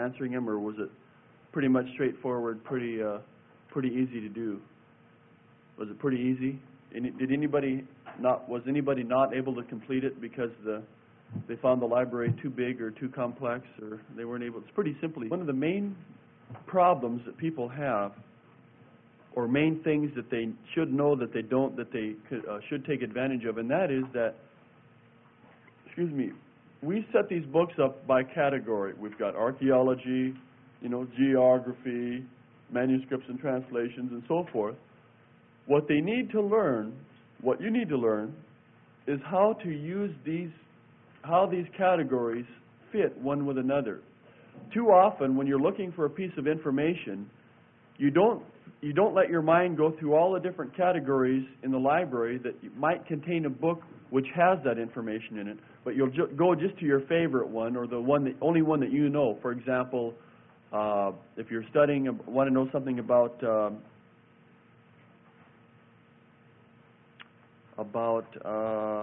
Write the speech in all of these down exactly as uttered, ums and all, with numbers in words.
answering them, or was it pretty much straightforward, pretty uh, pretty easy to do? Was it pretty easy? Any, did anybody not? Was anybody not able to complete it because the they found the library too big or too complex, or they weren't able? It's pretty simply one of the main problems that people have, or main things that they should know that they don't, that they could, uh, should take advantage of, and that is that, excuse me, we set these books up by category. We've got archaeology, you know, geography, manuscripts and translations, and so forth. What they need to learn, what you need to learn, is how to use these, how these categories fit one with another. Too often, when you're looking for a piece of information, you don't you don't let your mind go through all the different categories in the library that might contain a book which has that information in it, but you'll ju- go just to your favorite one, or the one that only one that you know. For example, uh, if you're studying, want to know something about um, about uh,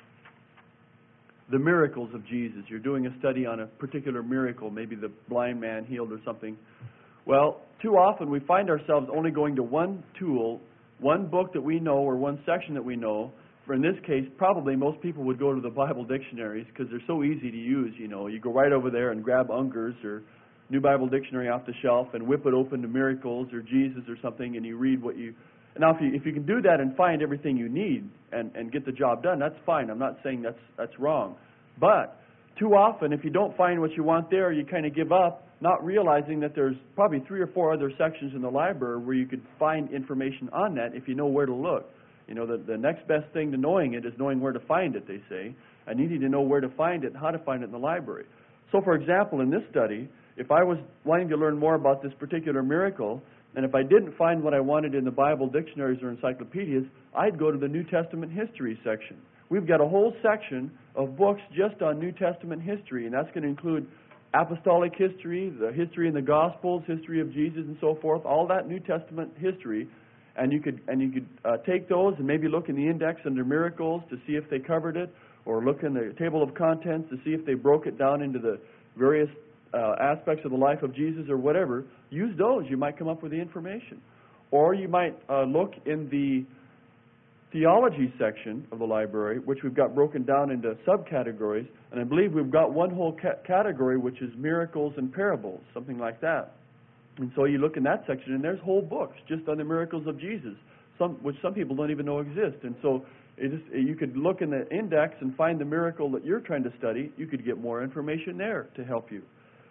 the miracles of Jesus. You're doing a study on a particular miracle, maybe the blind man healed or something. Well, too often we find ourselves only going to one tool, one book that we know, or one section that we know. For in this case, probably most people would go to the Bible dictionaries because they're so easy to use. You know, you go right over there and grab Unger's or New Bible Dictionary off the shelf and whip it open to miracles or Jesus or something, and you read what you... Now, if you if you can do that and find everything you need and, and get the job done, that's fine. I'm not saying that's that's wrong. But too often, if you don't find what you want there, you kind of give up, not realizing that there's probably three or four other sections in the library where you could find information on that if you know where to look. You know, the, the next best thing to knowing it is knowing where to find it, they say. And you need to know where to find it and how to find it in the library. So, for example, in this study, if I was wanting to learn more about this particular miracle, and if I didn't find what I wanted in the Bible dictionaries or encyclopedias, I'd go to the New Testament history section. We've got a whole section of books just on New Testament history, and that's going to include apostolic history, the history in the Gospels, history of Jesus, and so forth, all that New Testament history. And you could and you could uh, take those and maybe look in the index under miracles to see if they covered it, or look in the table of contents to see if they broke it down into the various uh, aspects of the life of Jesus or whatever. Use those. You might come up with the information. Or you might uh, look in the theology section of the library, which we've got broken down into subcategories, and I believe we've got one whole ca- category which is miracles and parables, something like that. And so you look in that section, and there's whole books just on the miracles of Jesus, some which some people don't even know exist. And so it is, you could look in the index and find the miracle that you're trying to study. You could get more information there to help you.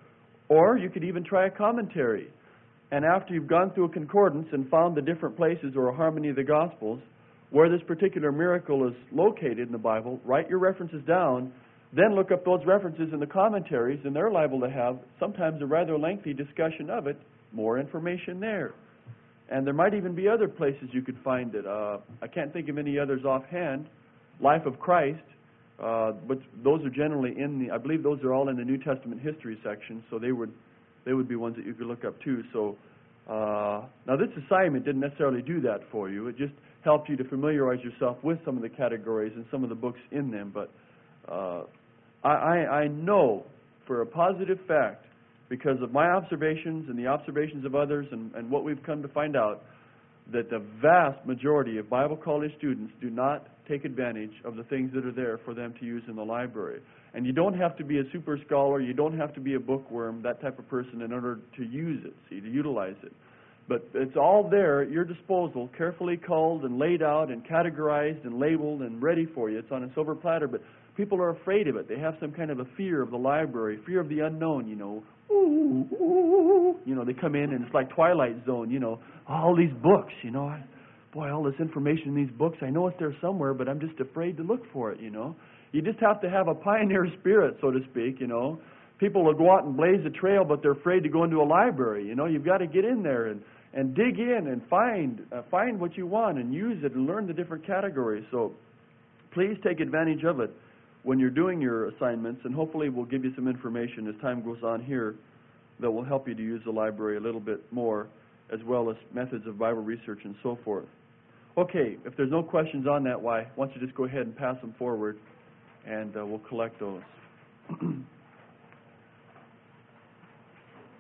Or you could even try a commentary. And after you've gone through a concordance and found the different places or a harmony of the Gospels where this particular miracle is located in the Bible, write your references down, then look up those references in the commentaries, and they're liable to have sometimes a rather lengthy discussion of it, more information there. And there might even be other places you could find it. Uh, I can't think of any others offhand. Life of Christ, uh, but those are generally in the, I believe those are all in the New Testament history section, so they would they would be ones that you could look up too. So uh, now this assignment didn't necessarily do that for you. It just helped you to familiarize yourself with some of the categories and some of the books in them. But uh, I, I, I know for a positive fact, because of my observations and the observations of others and, and what we've come to find out, that the vast majority of Bible college students do not take advantage of the things that are there for them to use in the library. And you don't have to be a super scholar, you don't have to be a bookworm, that type of person, in order to use it, see, to utilize it. But it's all there at your disposal, carefully culled and laid out and categorized and labeled and ready for you. It's on a silver platter, but people are afraid of it. They have some kind of a fear of the library, fear of the unknown, you know. Ooh, ooh, you know, they come in and it's like Twilight Zone, you know, all these books, you know. I, boy, all this information in these books, I know it's there somewhere, but I'm just afraid to look for it, you know. You just have to have a pioneer spirit, so to speak, you know. People will go out and blaze a trail, but they're afraid to go into a library, you know. You've got to get in there and, and dig in and find uh, find what you want and use it and learn the different categories. So please take advantage of it when you're doing your assignments, and hopefully we'll give you some information as time goes on here that will help you to use the library a little bit more, as well as methods of Bible research and so forth. Okay, if there's no questions on that, why, why don't you just go ahead and pass them forward, and uh, we'll collect those.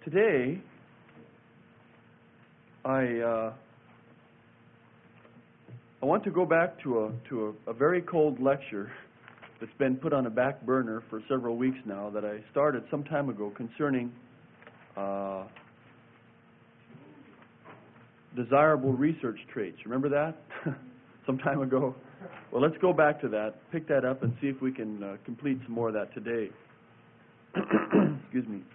today, I uh, I want to go back to a to a, a very cold lecture that's been put on a back burner for several weeks now that I started some time ago concerning uh, desirable research traits. Remember that? Some time ago. Well, let's go back to that, pick that up, and see if we can uh, complete some more of that today. Excuse me.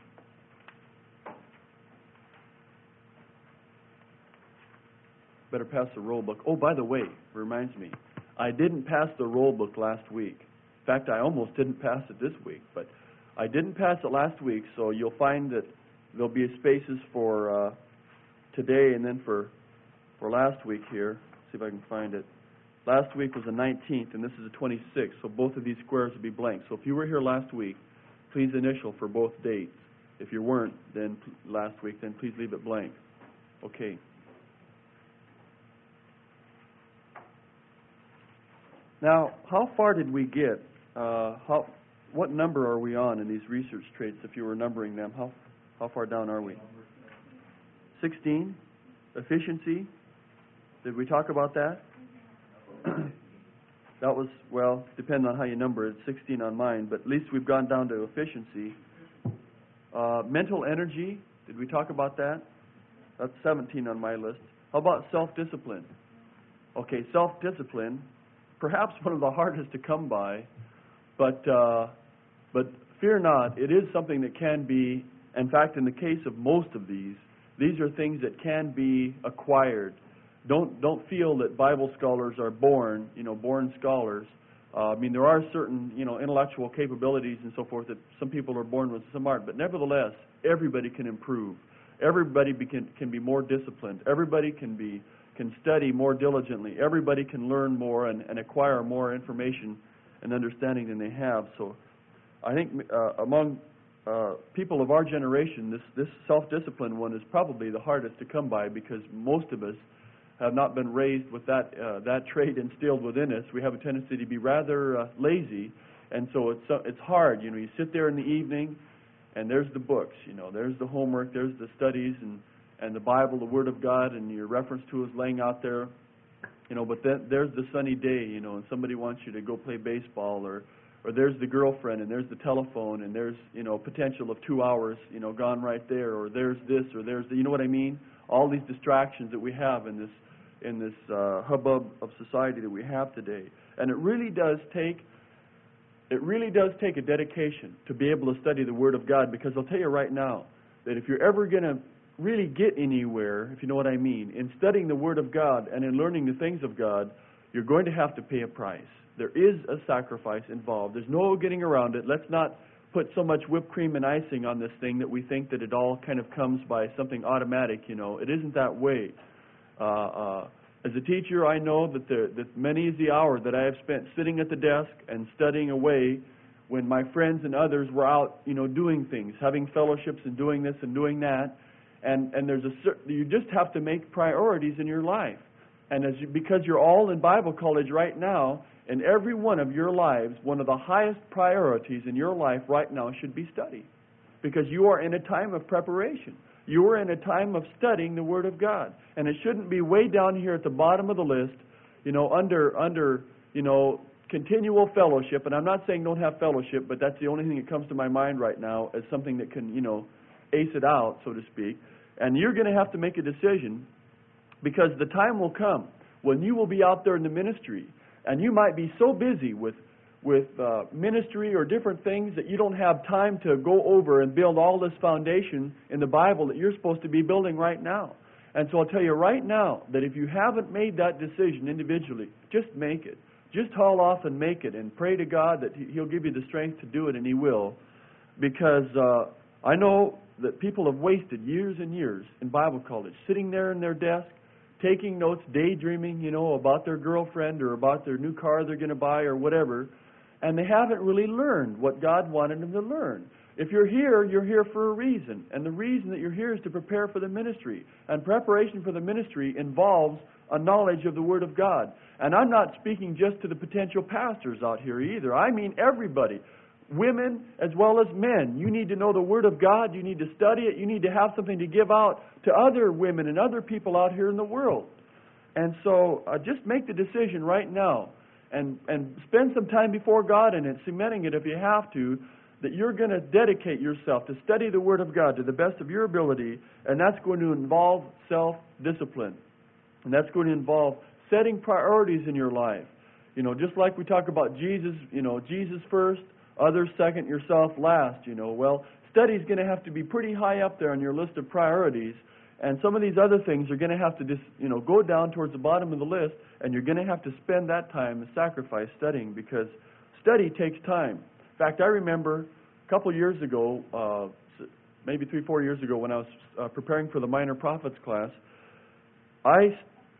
Better pass the roll book. Oh, by the way, it reminds me, I didn't pass the roll book last week. In fact, I almost didn't pass it this week, but I didn't pass it last week, so you'll find that there'll be spaces for uh, today and then for for last week here. See if I can find it. Last week was the nineteenth, and this is the twenty-sixth, so both of these squares will be blank. So if you were here last week, please initial for both dates. If you weren't then last week, then please leave it blank. Okay. Now, how far did we get? Uh, how, what number are we on in these research traits? If you were numbering them, how how far down are we? Sixteen. Efficiency. Did we talk about that? That was, well, depending on how you number it, sixteen on mine, but at least we've gone down to efficiency. Uh, mental energy. Did we talk about that? That's seventeen on my list. How about self-discipline? Okay, self-discipline. Perhaps one of the hardest to come by, but uh, but fear not, it is something that can be, in fact, in the case of most of these, these are things that can be acquired. Don't don't feel that Bible scholars are born, you know, born scholars. Uh, I mean, there are certain, you know, intellectual capabilities and so forth that some people are born with, some aren't. But nevertheless, everybody can improve. Everybody be, can can be more disciplined. Everybody can be can study more diligently. Everybody can learn more and, and acquire more information and understanding than they have. So I think uh, among uh, people of our generation, this, this self-discipline one is probably the hardest to come by because most of us have not been raised with that uh, that trait instilled within us. We have a tendency to be rather uh, lazy, and so it's uh, it's hard. You know, you sit there in the evening, and there's the books. You know, there's the homework, there's the studies, and and the Bible, the Word of God, and your reference to is laying out there. You know, but then there's the sunny day. You know, and somebody wants you to go play baseball, or or there's the girlfriend, and there's the telephone, and there's, you know, potential of two hours, you know, gone right there, or there's this, or there's the, you know what I mean? All these distractions that we have in this in this uh, hubbub of society that we have today. And it really does take, it really does take a dedication to be able to study the Word of God, because I'll tell you right now that if you're ever going to really get anywhere, if you know what I mean, in studying the Word of God and in learning the things of God, you're going to have to pay a price. There is a sacrifice involved. There's no getting around it. Let's not put so much whipped cream and icing on this thing that we think that it all kind of comes by something automatic, you know. It isn't that way. Uh, uh, as a teacher, I know that, the, that many is the hour that I have spent sitting at the desk and studying away when my friends and others were out, you know, doing things, having fellowships and doing this and doing that. And and there's a certain, you just have to make priorities in your life. And as you, because you're all in Bible college right now, in every one of your lives, one of the highest priorities in your life right now should be study, because you are in a time of preparation. You are in a time of studying the Word of God, and it shouldn't be way down here at the bottom of the list, you know, under under you know continual fellowship. And I'm not saying don't have fellowship, but that's the only thing that comes to my mind right now as something that can, you know, ace it out, so to speak. And you're going to have to make a decision, because the time will come when you will be out there in the ministry, and you might be so busy with with uh, ministry or different things that you don't have time to go over and build all this foundation in the Bible that you're supposed to be building right now. And so I'll tell you right now that if you haven't made that decision individually, just make it. Just haul off and make it, and pray to God that He'll give you the strength to do it, and He will. Because uh, I know that people have wasted years and years in Bible college, sitting there in their desk, taking notes, daydreaming, you know, about their girlfriend or about their new car they're going to buy or whatever, and they haven't really learned what God wanted them to learn. If you're here, you're here for a reason, and the reason that you're here is to prepare for the ministry. And preparation for the ministry involves a knowledge of the Word of God. And I'm not speaking just to the potential pastors out here either. I mean everybody. women as well as men. You need to know the Word of God. You need to study it. You need to have something to give out to other women and other people out here in the world. And so uh, just make the decision right now and, and spend some time before God and cementing it if you have to, that you're going to dedicate yourself to study the Word of God to the best of your ability, and that's going to involve self-discipline. And that's going to involve setting priorities in your life. You know, just like we talk about Jesus, you know, Jesus first, others second, yourself last, you know. Well, study's going to have to be pretty high up there on your list of priorities, and some of these other things are going to have to just, you know, go down towards the bottom of the list, and you're going to have to spend that time and sacrifice studying, because study takes time. In fact, I remember a couple years ago, uh, maybe three, four years ago, when I was uh, preparing for the Minor Prophets class, I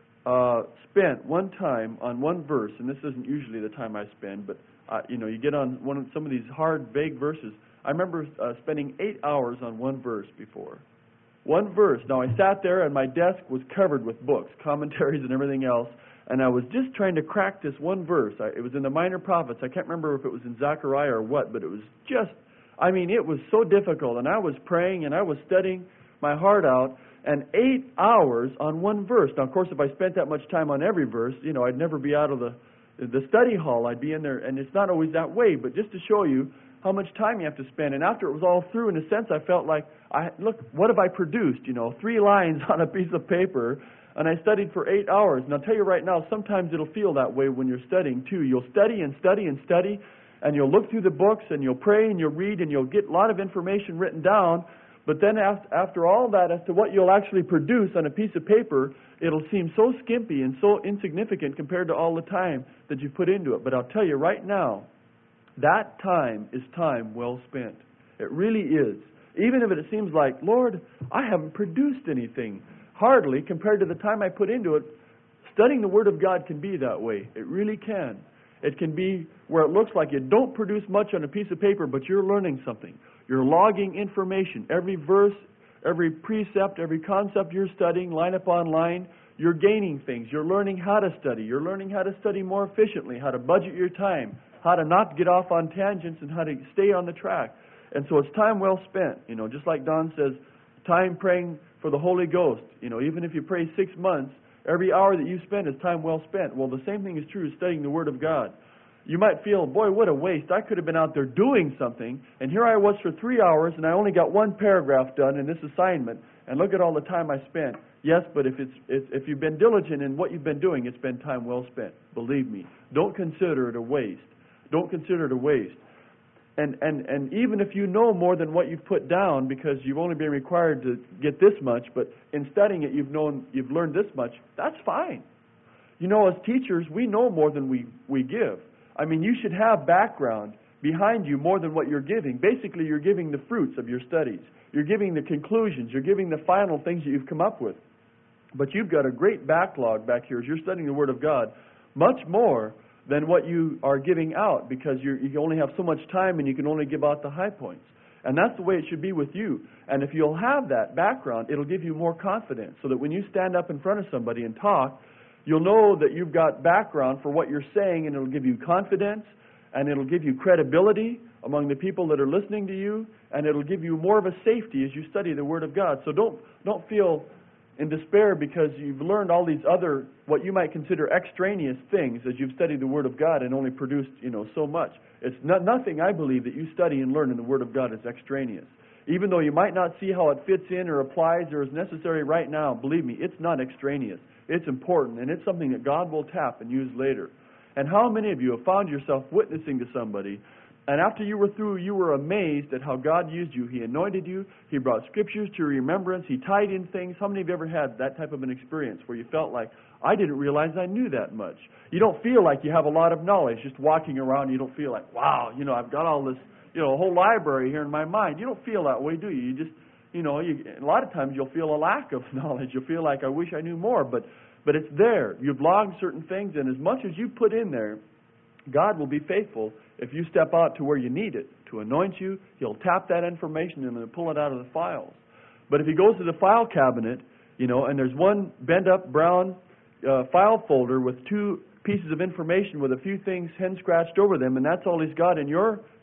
uh, spent one time on one verse, and this isn't usually the time I spend, but uh, you know, you get on one of some of these hard, vague verses. I remember uh, spending eight hours on one verse before. One verse. Now, I sat there, and my desk was covered with books, commentaries, and everything else, and I was just trying to crack this one verse. I, it was in the Minor Prophets. I can't remember if it was in Zechariah or what, but it was just, I mean, it was so difficult, and I was praying, and I was studying my heart out, and eight hours on one verse. Now, of course, if I spent that much time on every verse, you know, I'd never be out of the the study hall. I'd be in there, and it's not always that way, but just to show you how much time you have to spend. And after it was all through, in a sense, I felt like, I look, what have I produced? You know, three lines on a piece of paper, and I studied for eight hours. And I'll tell you right now, sometimes it'll feel that way when you're studying, too. You'll study and study and study, and you'll look through the books, and you'll pray, and you'll read, and you'll get a lot of information written down. But then after all that, as to what you'll actually produce on a piece of paper, it'll seem so skimpy and so insignificant compared to all the time that you put into it. But I'll tell you right now, that time is time well spent. It really is. Even if it seems like, Lord, I haven't produced anything, hardly compared to the time I put into it, studying the Word of God can be that way. It really can. It can be where it looks like you don't produce much on a piece of paper, but you're learning something. You're logging information. Every verse, every precept, every concept you're studying, line upon line, you're gaining things. You're learning how to study. You're learning how to study more efficiently, how to budget your time, how to not get off on tangents, and how to stay on the track. And so it's time well spent. You know, just like Don says, time praying for the Holy Ghost. You know, even if you pray six months, every hour that you spend is time well spent. Well, the same thing is true studying the Word of God. You might feel, boy, what a waste. I could have been out there doing something, and here I was for three hours, and I only got one paragraph done in this assignment, and look at all the time I spent. Yes, but if it's, it's if you've been diligent in what you've been doing, it's been time well spent. Believe me. Don't consider it a waste. Don't consider it a waste. And, and, and even if you know more than what you've put down, because you've only been required to get this much, but in studying it you've known, you've learned this much, that's fine. You know, as teachers, we know more than we, we give. I mean, you should have background behind you more than what you're giving. Basically, you're giving the fruits of your studies. You're giving the conclusions. You're giving the final things that you've come up with. But you've got a great backlog back here as you're studying the Word of God, much more than what you are giving out, because you're, you only have so much time and you can only give out the high points. And that's the way it should be with you. And if you'll have that background, it'll give you more confidence, so that when you stand up in front of somebody and talk, you'll know that you've got background for what you're saying, and it'll give you confidence, and it'll give you credibility among the people that are listening to you, and it'll give you more of a safety as you study the Word of God. So don't don't feel in despair because you've learned all these other, what you might consider extraneous things as you've studied the Word of God and only produced, you know, so much. It's not, nothing, I believe, that you study and learn in the Word of God is extraneous. Even though you might not see how it fits in or applies or is necessary right now, believe me, it's not extraneous. It's important, and it's something that God will tap and use later. And how many of you have found yourself witnessing to somebody, and after you were through, you were amazed at how God used you? He anointed you. He brought Scriptures to your remembrance. He tied in things. How many of you ever had that type of an experience where you felt like, I didn't realize I knew that much? You don't feel like you have a lot of knowledge. Just walking around, you don't feel like, wow, you know, I've got all this, you know, a whole library here in my mind. You don't feel that way, do you? You just, you know, you, a lot of times you'll feel a lack of knowledge. You'll feel like, I wish I knew more. But But it's there. You've logged certain things, and as much as you put in there, God will be faithful if you step out to where you need it to anoint you. He'll tap that information and then pull it out of the files. But if he goes to the file cabinet, you know, and there's one bent-up brown uh, file folder with two pieces of information with a few things hand-scratched over them, and that's all he's got in your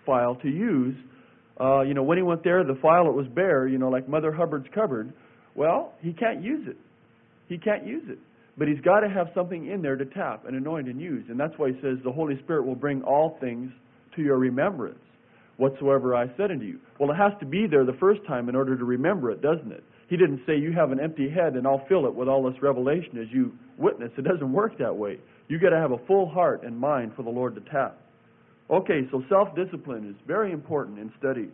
file to use. Uh, you know, when he went there, the file, it was bare, you know, like Mother Hubbard's cupboard. Well, he can't use it. He can't use it. But he's got to have something in there to tap and anoint and use. And that's why he says the Holy Spirit will bring all things to your remembrance, whatsoever I said unto you. Well, it has to be there the first time in order to remember it, doesn't it? He didn't say you have an empty head and I'll fill it with all this revelation as you witness. It doesn't work that way. You've got to have a full heart and mind for the Lord to tap. Okay, so self-discipline is very important in study.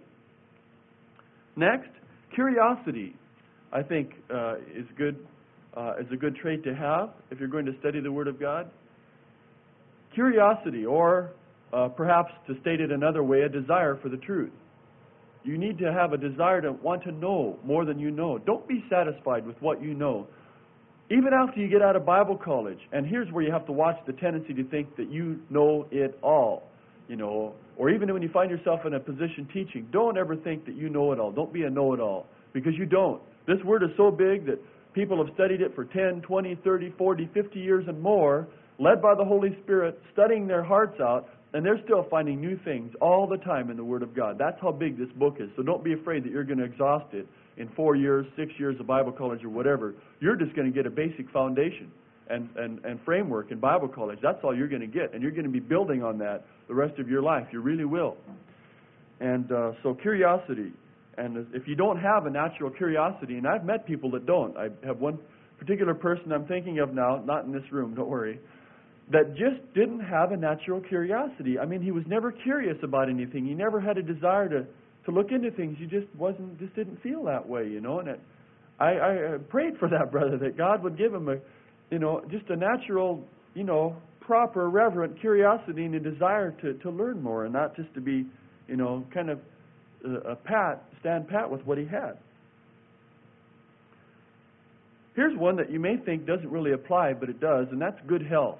Next, curiosity, I think, uh, is good. Uh, is a good trait to have if you're going to study the Word of God. Curiosity, or uh, perhaps to state it another way, a desire for the truth. You need to have a desire to want to know more than you know. Don't be satisfied with what you know. Even after you get out of Bible college, and here's where you have to watch the tendency to think that you know it all, you know, or even when you find yourself in a position teaching, don't ever think that you know it all. Don't be a know-it-all, because you don't. This Word is so big that people have studied it for ten, twenty, thirty, forty, fifty years and more, led by the Holy Spirit, studying their hearts out, and they're still finding new things all the time in the Word of God. That's how big this book is. So don't be afraid that you're going to exhaust it in four years, six years of Bible college or whatever. You're just going to get a basic foundation and, and, and framework in Bible college. That's all you're going to get. And you're going to be building on that the rest of your life. You really will. And uh, so curiosity. And if you don't have a natural curiosity, and I've met people that don't. I have one particular person I'm thinking of now, not in this room, don't worry, that just didn't have a natural curiosity. I mean, he was never curious about anything. He never had a desire to, to look into things. He just wasn't, just didn't feel that way, you know. And it, I, I prayed for that brother, that God would give him a, you know, just a natural, you know, proper, reverent curiosity and a desire to, to learn more, and not just to be, you know, kind of a pat, stand pat with what he had. Here's one that you may think doesn't really apply, but it does, and that's good health.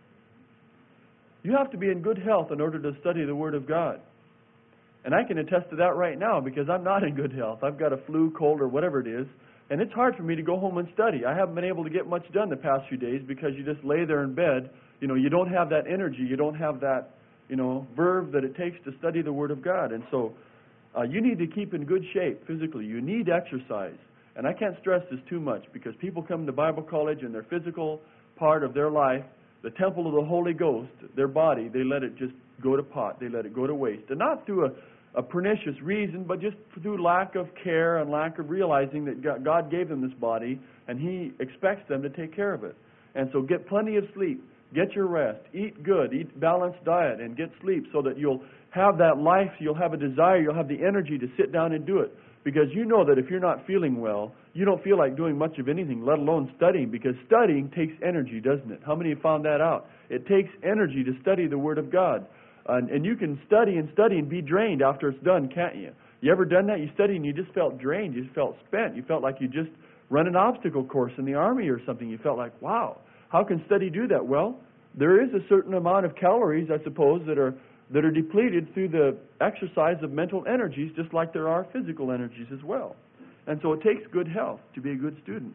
You have to be in good health in order to study the Word of God. And I can attest to that right now because I'm not in good health. I've got a flu, cold, or whatever it is, and it's hard for me to go home and study. I haven't been able to get much done the past few days because you just lay there in bed. You know, you don't have that energy. You don't have that, you know, verve that it takes to study the Word of God. And so uh, you need to keep in good shape physically. You need exercise. And I can't stress this too much because people come to Bible college and their physical part of their life, the temple of the Holy Ghost, their body, they let it just go to pot. They let it go to waste. And not through a, a pernicious reason, but just through lack of care and lack of realizing that God gave them this body and He expects them to take care of it. And so get plenty of sleep. Get your rest. Eat good. Eat balanced diet and get sleep so that you'll have that life, you'll have a desire, you'll have the energy to sit down and do it. Because you know that if you're not feeling well, you don't feel like doing much of anything, let alone studying, because studying takes energy, doesn't it? How many have found that out? It takes energy to study the Word of God. And, and you can study and study and be drained after it's done, can't you? You ever done that? You studied and you just felt drained. You just felt spent. You felt like you just run an obstacle course in the Army or something. You felt like, wow, how can study do that? Well, there is a certain amount of calories, I suppose, that are that are depleted through the exercise of mental energies, just like there are physical energies as well. And so it takes good health to be a good student.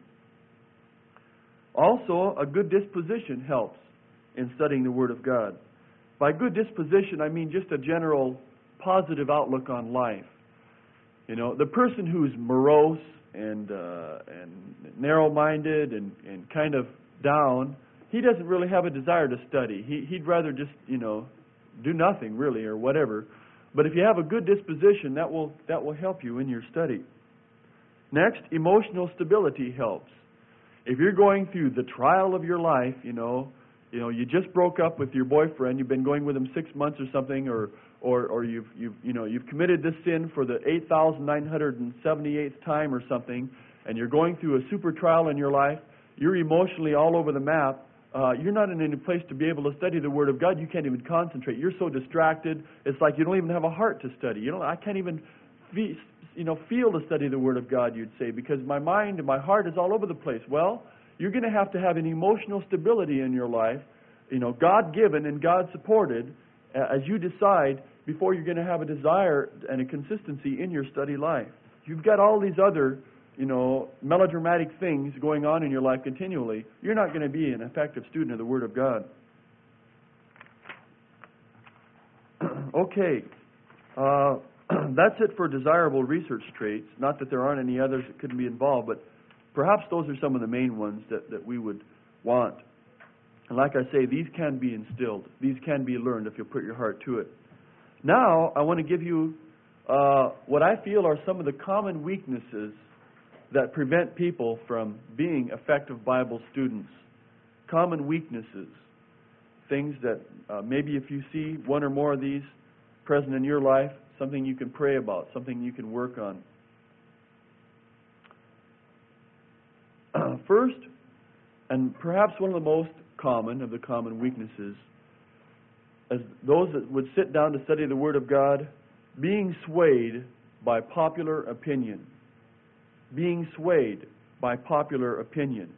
Also, a good disposition helps in studying the Word of God. By good disposition, I mean just a general positive outlook on life. You know, the person who's morose and uh, and narrow-minded and, and kind of down, he doesn't really have a desire to study. He, he'd rather just, you know, do nothing really or whatever. But if you have a good disposition, that will that will help you in your study. Next, emotional stability helps. If you're going through the trial of your life, you know, you know, you just broke up with your boyfriend, you've been going with him six months or something, or or or you've you've you know you've committed this sin for the eight thousand nine hundred seventy-eighth time or something, and you're going through a super trial in your life, you're emotionally all over the map. Uh, you're not in any place to be able to study the Word of God. You can't even concentrate. You're so distracted. It's like you don't even have a heart to study. You know, I can't even, fe- you know, feel to study the Word of God, you'd say, because my mind and my heart is all over the place. Well, you're going to have to have an emotional stability in your life, you know, God-given and God-supported, uh, as you decide before you're going to have a desire and a consistency in your study life. You've got all these other, you know, melodramatic things going on in your life continually, you're not going to be an effective student of the Word of God. Okay. Uh, that's it for desirable research traits. Not that there aren't any others that couldn't be involved, but perhaps those are some of the main ones that, that we would want. And like I say, these can be instilled. These can be learned if you put your heart to it. Now, I want to give you uh, what I feel are some of the common weaknesses that prevent people from being effective Bible students. Common weaknesses. Things that uh, maybe if you see one or more of these present in your life, something you can pray about, something you can work on. First, and perhaps one of the most common of the common weaknesses, as those that would sit down to study the Word of God, being swayed by popular opinion. Being swayed by popular opinion.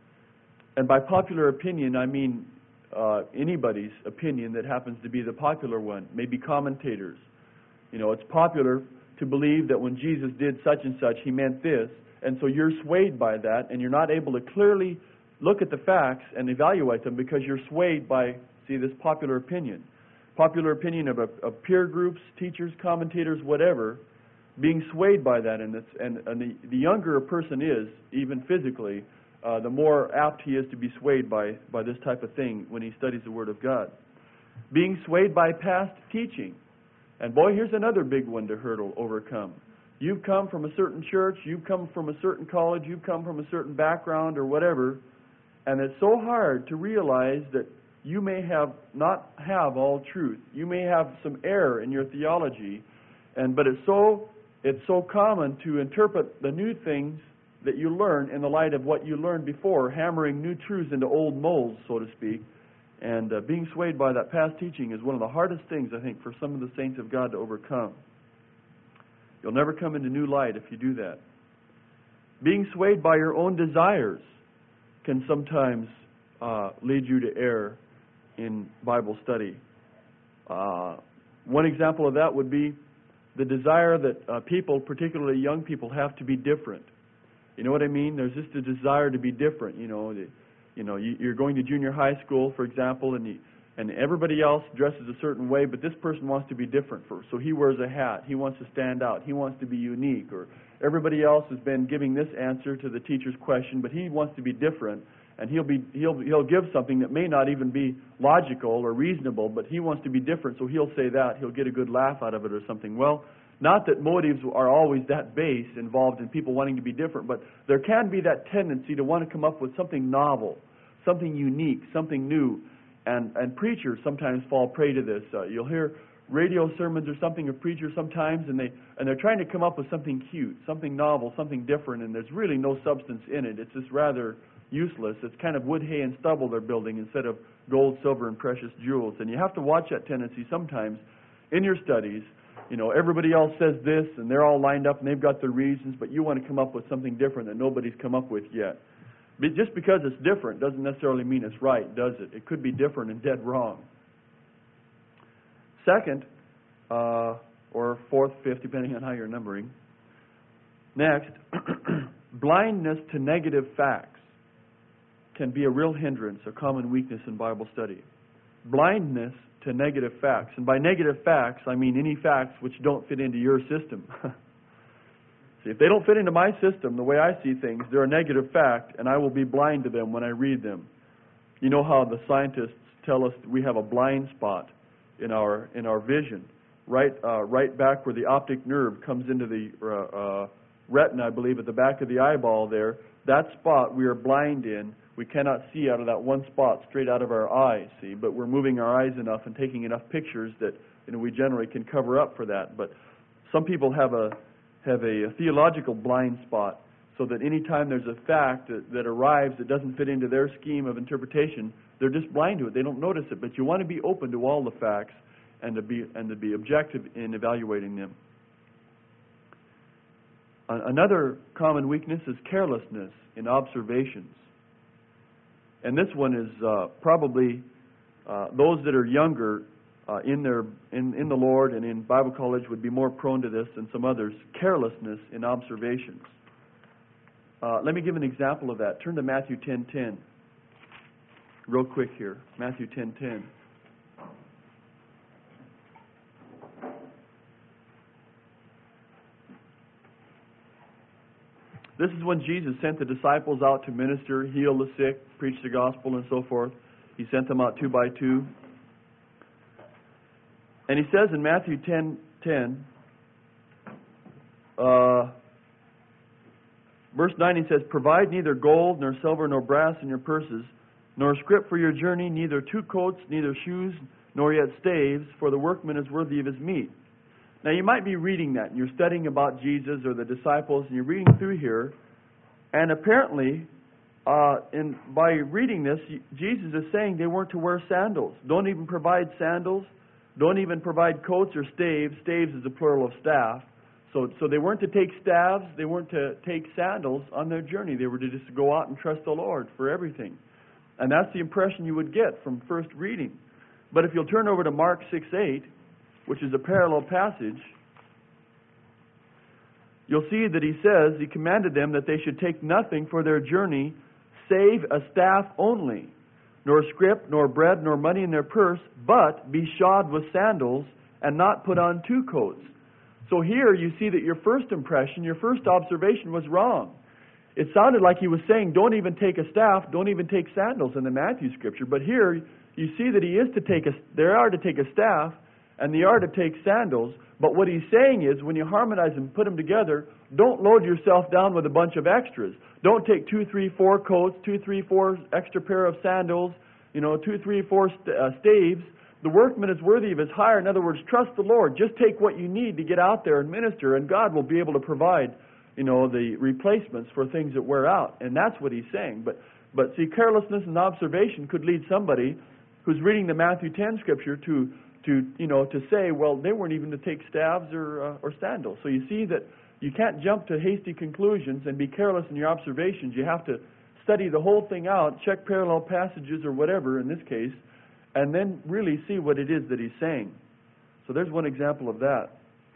And by popular opinion, I mean uh, anybody's opinion that happens to be the popular one, maybe commentators. You know, it's popular to believe that when Jesus did such and such, He meant this, and so you're swayed by that, and you're not able to clearly look at the facts and evaluate them because you're swayed by, see, this popular opinion. Popular opinion of, a, of peer groups, teachers, commentators, whatever, being swayed by that. And, it's, and, and the, the younger a person is, even physically, uh, the more apt he is to be swayed by, by this type of thing when he studies the Word of God. Being swayed by past teaching. And boy, here's another big one to hurdle, overcome. You've come from a certain church, you've come from a certain college, you've come from a certain background or whatever, and it's so hard to realize that you may have not have all truth. You may have some error in your theology, and but it's so it's so common to interpret the new things that you learn in the light of what you learned before, hammering new truths into old molds, so to speak. And uh, being swayed by that past teaching is one of the hardest things, I think, for some of the saints of God to overcome. You'll never come into new light if you do that. Being swayed by your own desires can sometimes uh, lead you to err in Bible study. Uh, one example of that would be the desire that uh, people, particularly young people, have to be different. You know what I mean? There's just a desire to be different. You know, the, you know, you, you're going to junior high school, for example, and you, and everybody else dresses a certain way, but this person wants to be different. For, so he wears a hat. He wants to stand out. He wants to be unique. Or everybody else has been giving this answer to the teacher's question, but he wants to be different. And he'll be he'll he'll give something that may not even be logical or reasonable, but he wants to be different, so he'll say that. He'll get a good laugh out of it or something. Well, not that motives are always that base involved in people wanting to be different, but there can be that tendency to want to come up with something novel, something unique, something new. And and preachers sometimes fall prey to this. Uh, you'll hear radio sermons or something of preachers sometimes, and they and they're trying to come up with something cute, something novel, something different, and there's really no substance in it. It's just rather useless. It's kind of wood, hay, and stubble they're building instead of gold, silver, and precious jewels. And you have to watch that tendency sometimes in your studies. You know, everybody else says this, and they're all lined up, and they've got their reasons, but you want to come up with something different that nobody's come up with yet. But just because it's different doesn't necessarily mean it's right, does it? It could be different and dead wrong. Second, uh, or fourth, fifth, depending on how you're numbering. Next, blindness to negative facts can be a real hindrance, a common weakness in Bible study. Blindness to negative facts. And by negative facts, I mean any facts which don't fit into your system. See, if they don't fit into my system, the way I see things, they're a negative fact, and I will be blind to them when I read them. You know how the scientists tell us we have a blind spot in our in our vision, right uh, right back where the optic nerve comes into the uh, uh, retina, I believe, at the back of the eyeball there. That spot we are blind in. We cannot see out of that one spot straight out of our eyes, see, but we're moving our eyes enough and taking enough pictures that, you know, we generally can cover up for that. But some people have a have a, a theological blind spot, so that any time there's a fact that, that arrives that doesn't fit into their scheme of interpretation, they're just blind to it. They don't notice it. But you want to be open to all the facts and to be and to be objective in evaluating them. Another common weakness is carelessness in observations. And this one is uh, probably uh, those that are younger uh, in their in, in the Lord and in Bible college would be more prone to this than some others. Carelessness in observations. Uh, let me give an example of that. Turn to Matthew ten ten. Real quick here. Matthew ten ten. This is when Jesus sent the disciples out to minister, heal the sick, preach the gospel, and so forth. He sent them out two by two. And he says in Matthew ten ten, uh, verse nine, he says, "Provide neither gold, nor silver, nor brass in your purses, nor scrip for your journey, neither two coats, neither shoes, nor yet staves, for the workman is worthy of his meat." Now you might be reading that, and you're studying about Jesus or the disciples, and you're reading through here, and apparently, uh, in, by reading this, Jesus is saying they weren't to wear sandals. Don't even provide sandals. Don't even provide coats or staves. Staves is a plural of staff. So, so they weren't to take staves. They weren't to take sandals on their journey. They were to just go out and trust the Lord for everything. And that's the impression you would get from first reading. But if you'll turn over to Mark six eight, which is a parallel passage, you'll see that he says, he commanded them that they should take nothing for their journey, save a staff only, nor scrip, nor bread, nor money in their purse, but be shod with sandals, and not put on two coats. So here you see that your first impression, your first observation was wrong. It sounded like he was saying, don't even take a staff, don't even take sandals in the Matthew scripture. But here you see that he is to take a, they are to take a staff, and they are to take sandals. But what he's saying is, when you harmonize and put them together, don't load yourself down with a bunch of extras. Don't take two, three, four coats, two, three, four extra pair of sandals, you know, two, three, four st- uh, staves. The workman is worthy of his hire. In other words, trust the Lord. Just take what you need to get out there and minister, and God will be able to provide, you know, the replacements for things that wear out. And that's what he's saying. But, but see, carelessness and observation could lead somebody who's reading the Matthew ten scripture to to you know to say, well, they weren't even to take staves or uh, or sandals. So you see that you can't jump to hasty conclusions and be careless in your observations. You have to study the whole thing out, check parallel passages or whatever in this case, and then really see what it is that he's saying. So there's one example of that.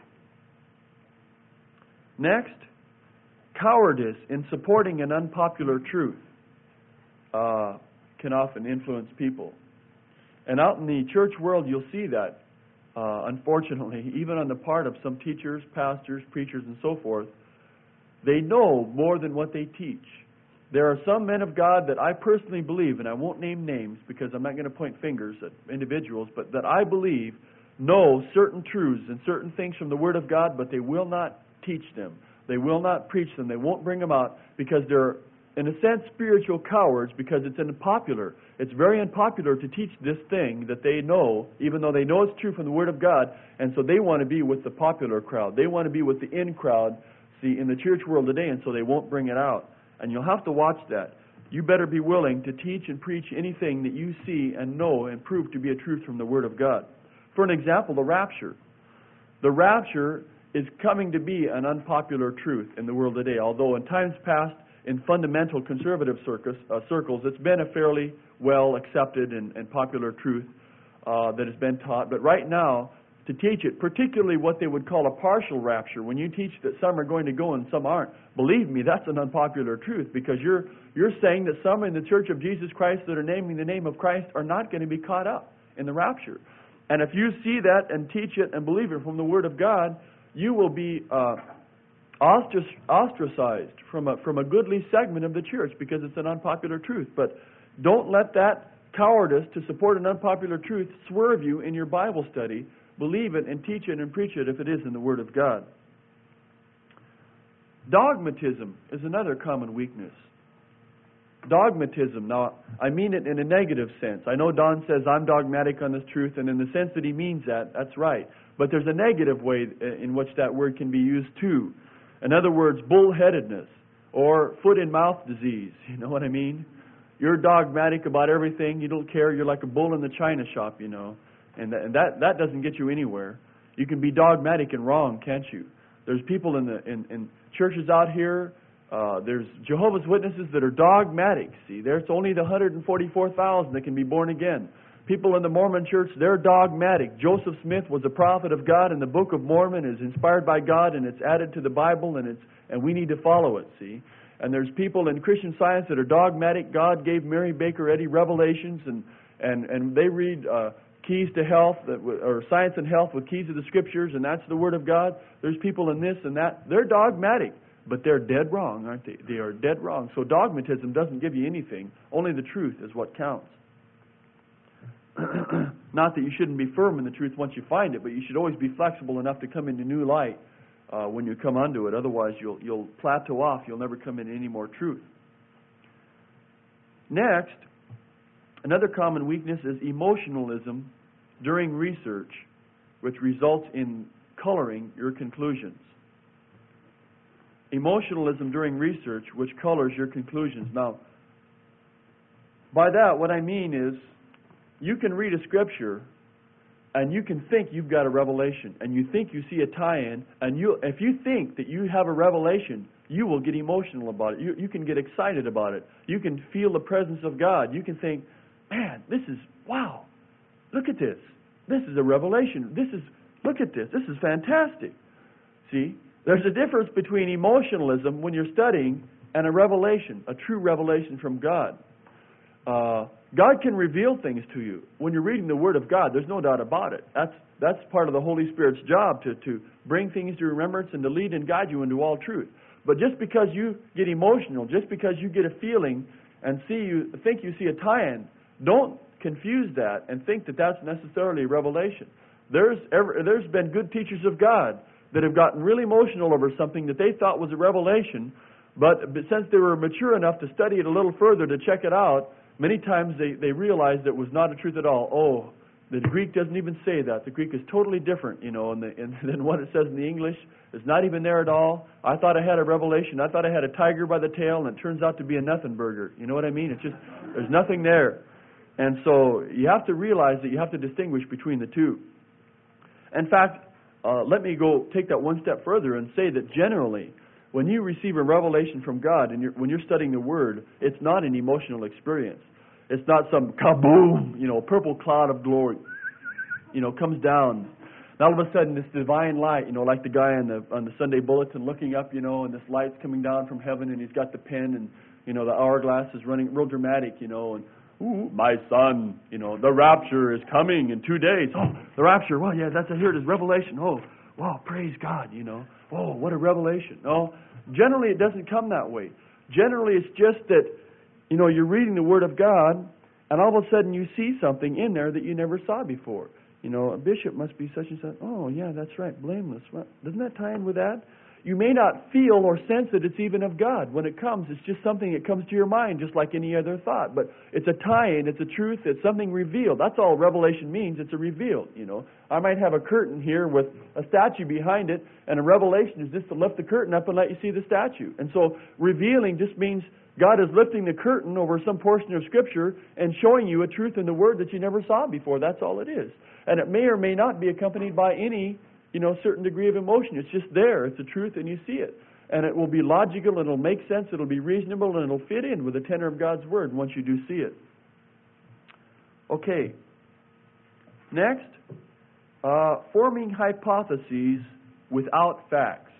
Next, cowardice in supporting an unpopular truth uh, can often influence people. And out in the church world, you'll see that, uh, unfortunately, even on the part of some teachers, pastors, preachers, and so forth. They know more than what they teach. There are some men of God that I personally believe, and I won't name names because I'm not going to point fingers at individuals, but that I believe know certain truths and certain things from the Word of God, but they will not teach them. They will not preach them. They won't bring them out because they're, in a sense, spiritual cowards, because it's unpopular. It's very unpopular to teach this thing that they know, even though they know it's true from the Word of God, and so they want to be with the popular crowd. They want to be with the in crowd, see, in the church world today, and so they won't bring it out. And you'll have to watch that. You better be willing to teach and preach anything that you see and know and prove to be a truth from the Word of God. For an example, the rapture. The rapture is coming to be an unpopular truth in the world today, although in times past, in fundamental conservative circus, uh, circles, it's been a fairly well accepted and, and popular truth uh, that has been taught. But right now, to teach it, particularly what they would call a partial rapture, when you teach that some are going to go and some aren't, believe me, that's an unpopular truth, because you're you're saying that some in the Church of Jesus Christ that are naming the name of Christ are not going to be caught up in the rapture. And if you see that and teach it and believe it from the Word of God, you will be uh, ostracized from a, from a goodly segment of the church because it's an unpopular truth. But don't let that cowardice to support an unpopular truth swerve you in your Bible study. Believe it and teach it and preach it if it is in the Word of God. Dogmatism is another common weakness. Dogmatism, now I mean it in a negative sense. I know Don says I'm dogmatic on this truth, and in the sense that he means that, that's right. But there's a negative way in which that word can be used too. In other words, bullheadedness or foot-and-mouth disease. You know what I mean? You're dogmatic about everything. You don't care. You're like a bull in the china shop, you know. And that, and that that doesn't get you anywhere. You can be dogmatic and wrong, can't you? There's people in the in, in churches out here. Uh, there's Jehovah's Witnesses that are dogmatic. See, there's only the one hundred forty-four thousand that can be born again. People in the Mormon church, they're dogmatic. Joseph Smith was a prophet of God, and the Book of Mormon is inspired by God, and it's added to the Bible, and it's and we need to follow it. See, and there's people in Christian Science that are dogmatic. God gave Mary Baker Eddy revelations, and and and they read Uh, Keys to Health, or Science and Health with Keys to the Scriptures, and that's the Word of God. There's people in this and that. They're dogmatic. But they're dead wrong, aren't they? They are dead wrong. So dogmatism doesn't give you anything. Only the truth is what counts. Not that you shouldn't be firm in the truth once you find it, but you should always be flexible enough to come into new light uh, when you come unto it. Otherwise, you'll you'll plateau off. You'll never come into any more truth. Next, another common weakness is emotionalism during research, which results in coloring your conclusions. Emotionalism during research, which colors your conclusions. Now, by that, what I mean is, you can read a scripture, and you can think you've got a revelation, and you think you see a tie-in, and you, if you think that you have a revelation, you will get emotional about it. You, you can get excited about it. You can feel the presence of God. You can think, man, this is, wow, look at this. This is a revelation. This is, look at this. This is fantastic. See, there's a difference between emotionalism when you're studying and a revelation, a true revelation from God. Uh, God can reveal things to you. When you're reading the Word of God, there's no doubt about it. That's that's part of the Holy Spirit's job, to, to bring things to remembrance and to lead and guide you into all truth. But just because you get emotional, just because you get a feeling and see you think you see a tie-in, don't confuse that and think that that's necessarily a revelation. There's ever, there's been good teachers of God that have gotten really emotional over something that they thought was a revelation, but, but since they were mature enough to study it a little further, to check it out, many times they, they realized it was not a truth at all. Oh, the Greek doesn't even say that. The Greek is totally different, you know, and, the, and than what it says in the English. It's not even there at all. I thought I had a revelation. I thought I had a tiger by the tail, and it turns out to be a nothing burger. You know what I mean? It's just, there's nothing there. And so you have to realize that you have to distinguish between the two. In fact, uh, let me go take that one step further and say that generally, when you receive a revelation from God and you're, when you're studying the Word, it's not an emotional experience. It's not some kaboom, you know, purple cloud of glory, you know, comes down. And all of a sudden, this divine light, you know, like the guy on the on the Sunday bulletin looking up, you know, and this light's coming down from heaven, and he's got the pen, and you know, the hourglass is running, real dramatic, you know, and ooh, my son, you know, the rapture is coming in two days. Oh, the rapture. Well, yeah, that's a, here it is, revelation. Oh, wow, praise God, you know. Oh, what a revelation. No, generally it doesn't come that way. Generally, it's just that, you know, you're reading the Word of God, and all of a sudden you see something in there that you never saw before. You know, a bishop must be such and such. Oh, yeah, that's right, blameless. Well, doesn't that tie in with that? You may not feel or sense that it's even of God. When it comes, it's just something that comes to your mind, just like any other thought. But it's a tie-in, it's a truth, it's something revealed. That's all revelation means. It's a revealed, you know. I might have a curtain here with a statue behind it, and a revelation is just to lift the curtain up and let you see the statue. And so revealing just means God is lifting the curtain over some portion of Scripture and showing you a truth in the Word that you never saw before. That's all it is. And it may or may not be accompanied by any, you know, certain degree of emotion. It's just there. It's a truth and you see it. And it will be logical, and it'll make sense, it'll be reasonable, and it'll fit in with the tenor of God's Word once you do see it. Okay. Next, uh, forming hypotheses without facts.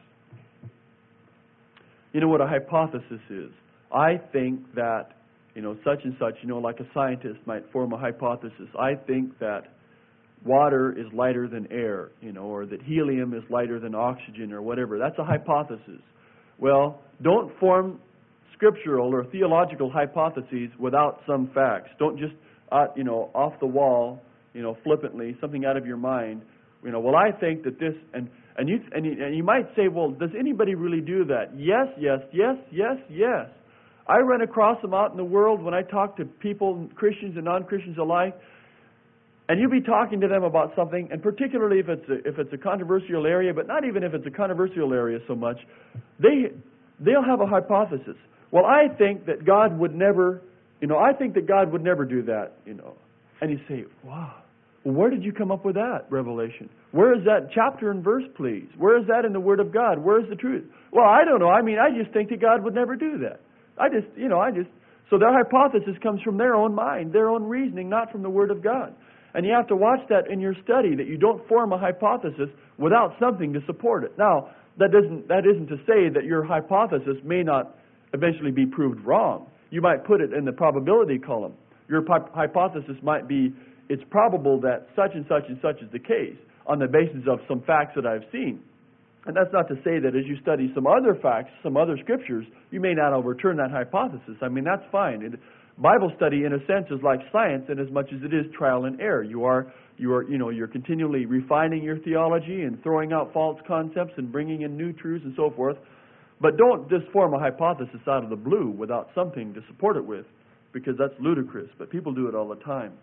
You know what a hypothesis is? I think that, you know, such and such, you know, like a scientist might form a hypothesis. I think that water is lighter than air, you know, or that helium is lighter than oxygen or whatever. That's a hypothesis. Well, don't form scriptural or theological hypotheses without some facts. Don't just, uh, you know, off the wall, you know, flippantly, something out of your mind. You know, well, I think that this, and and you and you, and you might say, well, does anybody really do that? Yes, yes, yes, yes, yes. I run across them out in the world when I talk to people, Christians and non-Christians alike. And you'll be talking to them about something, and particularly if it's a, if it's a controversial area, but not even if it's a controversial area so much, they they'll have a hypothesis. Well, I think that God would never, you know, I think that God would never do that, you know. And you say, wow, well, where did you come up with that revelation? Where is that chapter and verse, please? Where is that in the Word of God? Where is the truth? Well, I don't know. I mean, I just think that God would never do that. I just, you know, I just, so their hypothesis comes from their own mind, their own reasoning, not from the Word of God. And you have to watch that in your study, that you don't form a hypothesis without something to support it. Now, that doesn't that isn't to say that your hypothesis may not eventually be proved wrong. You might put it in the probability column. Your hypothesis might be, it's probable that such and such and such is the case on the basis of some facts that I've seen. And that's not to say that as you study some other facts, some other scriptures, you may not overturn that hypothesis. I mean, that's fine. It, Bible study, in a sense, is like science in as much as it is trial and error. You are, you are, you know, you're continually refining your theology and throwing out false concepts and bringing in new truths and so forth. But don't just form a hypothesis out of the blue without something to support it with, because that's ludicrous. But people do it all the time.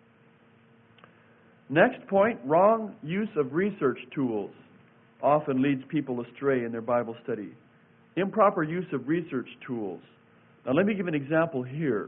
Next point, wrong use of research tools often leads people astray in their Bible study. Improper use of research tools. Now let me give an example here.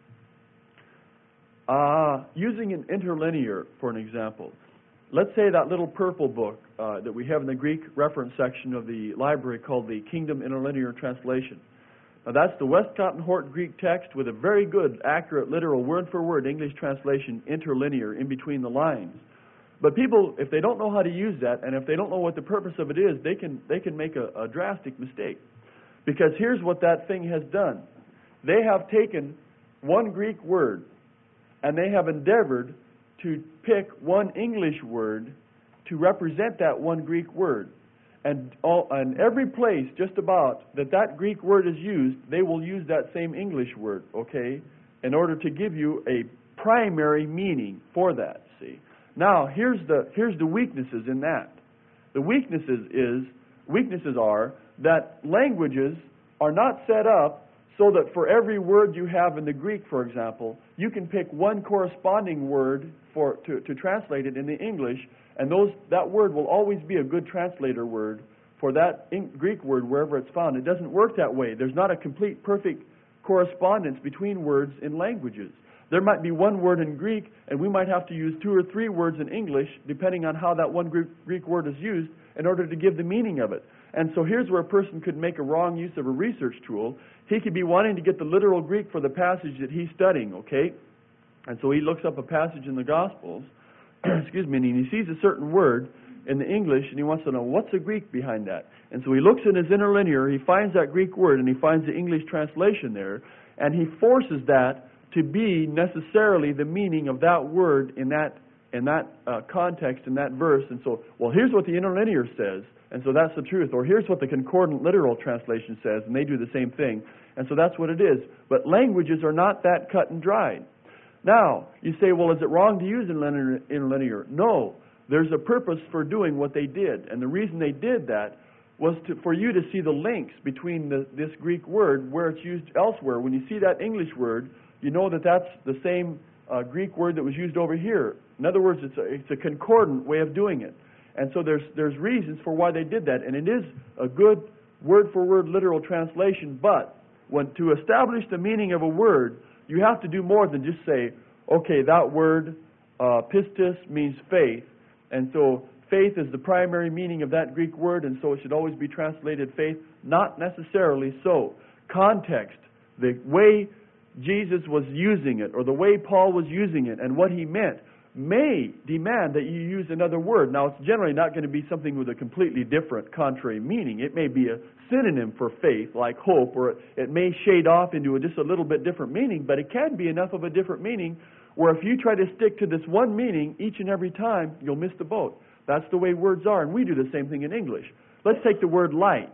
Uh, using an interlinear, for an example. Let's say that little purple book uh, that we have in the Greek reference section of the library called the Kingdom Interlinear Translation. Now that's the Westcott and Hort Greek text with a very good, accurate, literal, word-for-word English translation, interlinear, in between the lines. But people, if they don't know how to use that, and if they don't know what the purpose of it is, they can they can make a, a drastic mistake. Because here's what that thing has done. They have taken one Greek word, and they have endeavored to pick one English word to represent that one Greek word. And, all, and every place, just about, that that Greek word is used, they will use that same English word, okay, in order to give you a primary meaning for that, see. Now, here's the, here's the weaknesses in that. The weaknesses is, weaknesses are that languages are not set up so that for every word you have in the Greek, for example, you can pick one corresponding word for to, to translate it in the English, and those that word will always be a good translator word for that in, Greek word wherever it's found. It doesn't work that way. There's not a complete, perfect correspondence between words in languages. There might be one word in Greek, and we might have to use two or three words in English, depending on how that one Greek, Greek word is used, in order to give the meaning of it. And so here's where a person could make a wrong use of a research tool. He could be wanting to get the literal Greek for the passage that he's studying, okay? And so he looks up a passage in the Gospels, excuse me, and he sees a certain word in the English, and he wants to know, what's the Greek behind that? And so he looks in his interlinear, he finds that Greek word, and he finds the English translation there, and he forces that to be necessarily the meaning of that word in that in that uh, context, in that verse. And so, well, here's what the interlinear says, and so that's the truth. Or here's what the concordant literal translation says, and they do the same thing. And so that's what it is. But languages are not that cut and dried. Now, you say, well, is it wrong to use interlinear? interlinear? No. There's a purpose for doing what they did. And the reason they did that was to, for you to see the links between the, this Greek word where it's used elsewhere. When you see that English word, you know that that's the same uh, Greek word that was used over here. In other words, it's a, it's a concordant way of doing it. And so there's there's reasons for why they did that. And it is a good word-for-word literal translation. But when to establish the meaning of a word, you have to do more than just say, okay, that word, uh, pistis, means faith. And so faith is the primary meaning of that Greek word, and so it should always be translated faith. Not necessarily so. Context, the way Jesus was using it, or the way Paul was using it, and what he meant, may demand that you use another word. Now, it's generally not going to be something with a completely different, contrary meaning. It may be a synonym for faith, like hope, or it may shade off into a, just a little bit different meaning, but it can be enough of a different meaning where if you try to stick to this one meaning each and every time, you'll miss the boat. That's the way words are, and we do the same thing in English. Let's take the word light,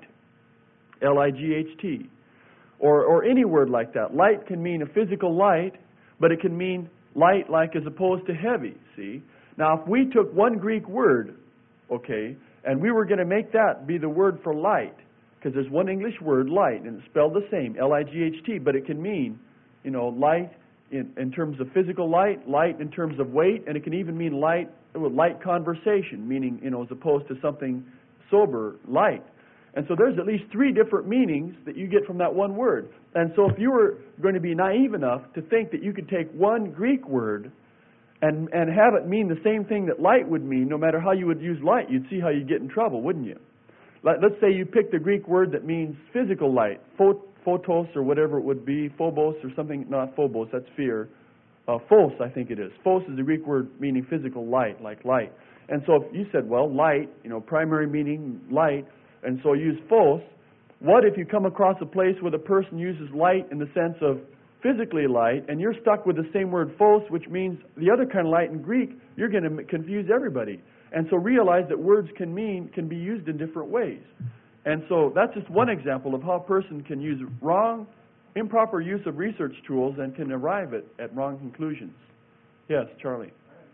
L I G H T, or, or any word like that. Light can mean a physical light, but it can mean light like as opposed to heavy, see? Now, if we took one Greek word, okay, and we were going to make that be the word for light, because there's one English word, light, and it's spelled the same, L I G H T, but it can mean, you know, light in, in terms of physical light, light in terms of weight, and it can even mean light, light conversation, meaning, you know, as opposed to something sober, light. And so there's at least three different meanings that you get from that one word. And so if you were going to be naive enough to think that you could take one Greek word and and have it mean the same thing that light would mean, no matter how you would use light, you'd see how you'd get in trouble, wouldn't you? Let's say you picked a Greek word that means physical light, photos or whatever it would be, phobos or something, not phobos, that's fear. Uh, phos, I think it is. Phos is the Greek word meaning physical light, like light. And so if you said, well, light, you know, primary meaning light, and so use phos. What if you come across a place where the person uses light in the sense of physically light, and you're stuck with the same word phos, which means the other kind of light in Greek? You're going to confuse everybody. And so realize that words can mean, can be used in different ways. And so that's just one example of how a person can use wrong, improper use of research tools and can arrive at, at wrong conclusions. Yes, Charlie.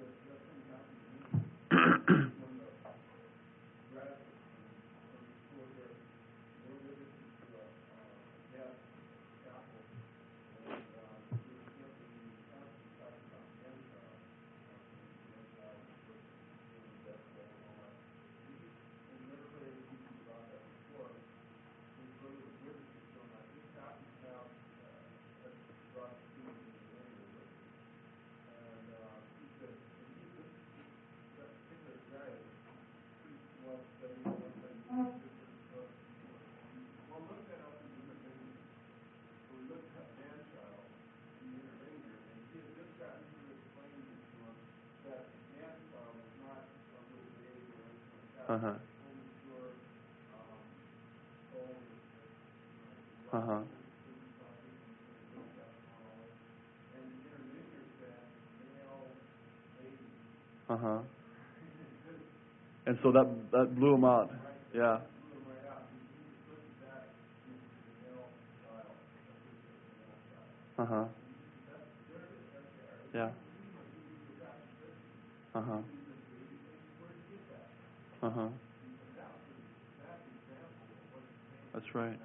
Uh-huh. Uh-huh. Uh-huh. And so that that blew him out. Yeah. Uh-huh. Yeah. Uh-huh. Uh-huh. That's right.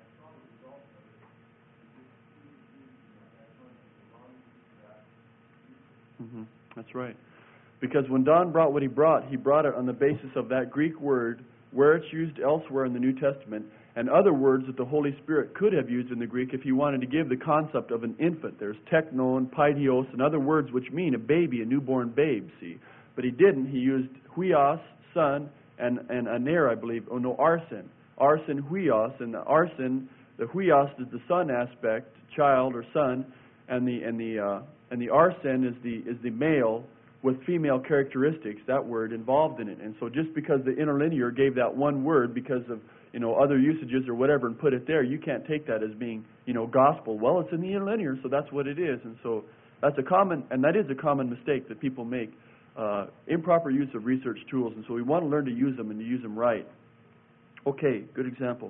Mm-hmm. That's right. Because when Don brought what he brought, he brought it on the basis of that Greek word, where it's used elsewhere in the New Testament, and other words that the Holy Spirit could have used in the Greek if he wanted to give the concept of an infant. There's teknon, paidios, and other words which mean a baby, a newborn babe, see. But he didn't. He used huios, son, and, and aner, I believe, oh no, arsen. Arsen, huios, and the arsen, the huios is the son aspect, child or son, and the and the uh, and the arsen is the is the male with female characteristics, that word involved in it. And so just because the interlinear gave that one word because of, you know, other usages or whatever and put it there, you can't take that as being, you know, gospel. Well, it's in the interlinear, so that's what it is. And so that's a common, and that is a common mistake that people make, uh, improper use of research tools. And so we want to learn to use them and to use them right. Okay, good example.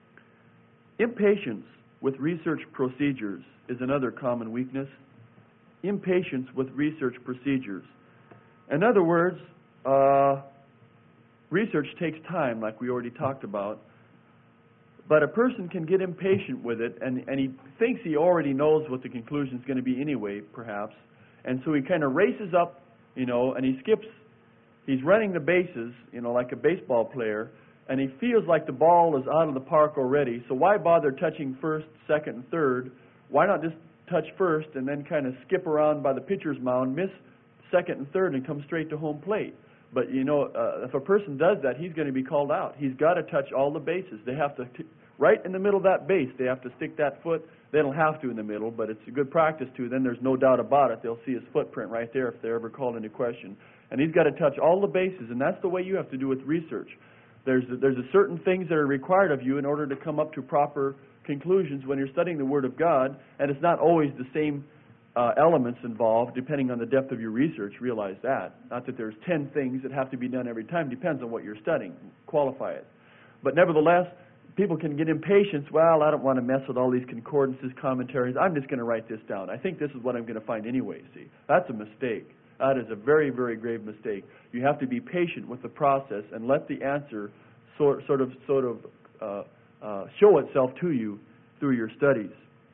Impatience with research procedures is another common weakness. Impatience with research procedures. In other words, uh, research takes time, like we already talked about, but a person can get impatient with it, and, and he thinks he already knows what the conclusion is going to be anyway, perhaps, and so he kind of races up, you know, and he skips, he's running the bases, you know, like a baseball player, and he feels like the ball is out of the park already, so why bother touching first, second, and third? Why not just touch first and then kind of skip around by the pitcher's mound, miss second and third, and come straight to home plate? But, you know, uh, if a person does that, he's going to be called out. He's got to touch all the bases. They have to, t- right in the middle of that base, they have to stick that foot. They don't have to in the middle, but it's a good practice to. Then there's no doubt about it. They'll see his footprint right there if they're ever called into question. And he's got to touch all the bases, and that's the way you have to do with research. There's a, there's a certain things that are required of you in order to come up to proper conclusions when you're studying the Word of God, and it's not always the same uh, elements involved depending on the depth of your research. Realize that. Not that there's ten things that have to be done every time. Depends on what you're studying. Qualify it. But nevertheless, people can get impatient. Well, I don't want to mess with all these concordances, commentaries. I'm just going to write this down. I think this is what I'm going to find anyway. See, that's a mistake. That is a very, very grave mistake. You have to be patient with the process and let the answer sort, sort of, sort of uh, uh, show itself to you through your studies.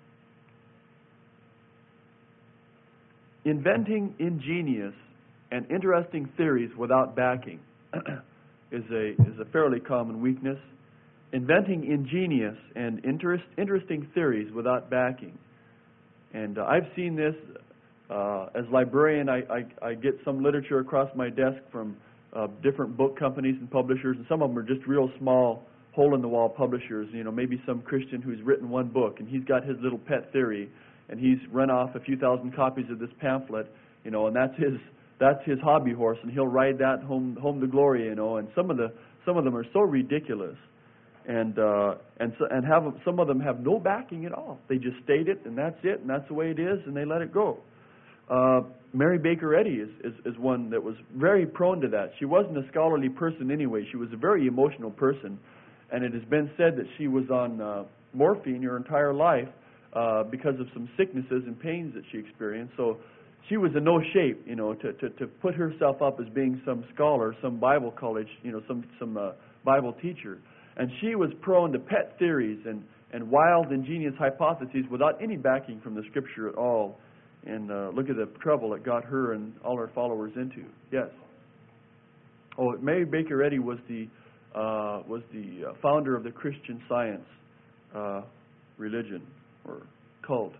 Inventing ingenious and interesting theories without backing is a is a fairly common weakness. Inventing ingenious and interest, interesting theories without backing. And uh, I've seen this uh, as librarian. I, I, I get some literature across my desk from uh, different book companies and publishers, and some of them are just real small, hole-in-the-wall publishers. You know, maybe some Christian who's written one book, and he's got his little pet theory, and he's run off a few thousand copies of this pamphlet, you know, and that's his that's his hobby horse, and he'll ride that home home to glory, you know. And some of the some of them are so ridiculous. And uh, and so, and have some of them have no backing at all. They just state it, and that's it, and that's the way it is, and they let it go. Uh, Mary Baker Eddy is, is, is one that was very prone to that. She wasn't a scholarly person anyway. She was a very emotional person. And it has been said that she was on uh, morphine her entire life uh, because of some sicknesses and pains that she experienced. So she was in no shape, you know, to, to, to put herself up as being some scholar, some Bible college, you know, some, some uh, Bible teacher. And she was prone to pet theories and, and wild, ingenious hypotheses without any backing from the Scripture at all. And uh, look at the trouble it got her and all her followers into. Yes. Oh, Mary Baker Eddy was the uh, was the uh, founder of the Christian Science uh, religion or cult.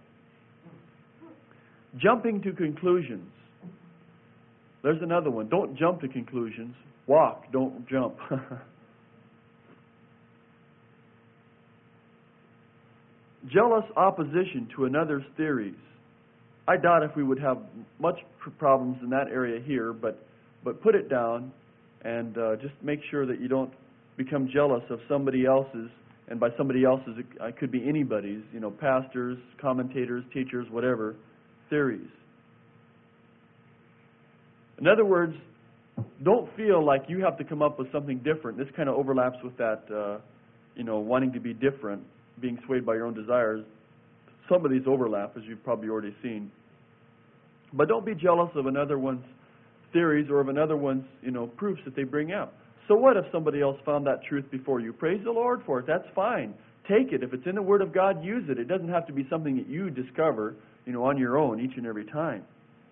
Jumping to conclusions. There's another one. Don't jump to conclusions. Walk, don't jump. Jealous opposition to another's theories. I doubt if we would have much problems in that area here, but but put it down and uh, just make sure that you don't become jealous of somebody else's, and by somebody else's it could be anybody's, you know, pastors, commentators, teachers, whatever, theories. In other words, don't feel like you have to come up with something different. This kind of overlaps with that, uh, you know, wanting to be different, being swayed by your own desires. Some of these overlap, as you've probably already seen. But don't be jealous of another one's theories or of another one's, you know, proofs that they bring out. So what if somebody else found that truth before you? Praise the Lord for it. That's fine. Take it. If it's in the Word of God, use it. It doesn't have to be something that you discover, you know, on your own each and every time.